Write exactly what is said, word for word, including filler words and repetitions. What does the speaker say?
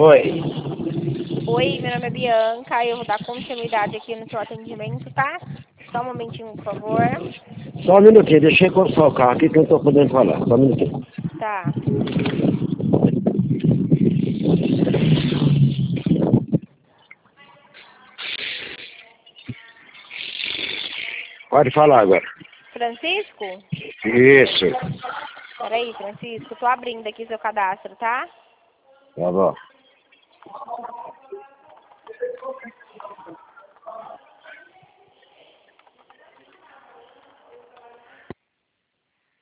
Oi. Oi, meu nome é Bianca, eu vou dar continuidade aqui no seu atendimento, tá? Só um momentinho, por favor. Só um minutinho, deixa eu encostar o carro aqui que eu não tô podendo falar. Só um minutinho. Tá. Pode falar agora. Francisco? Isso. Peraí, Francisco, tô abrindo aqui seu cadastro, tá? Tá bom.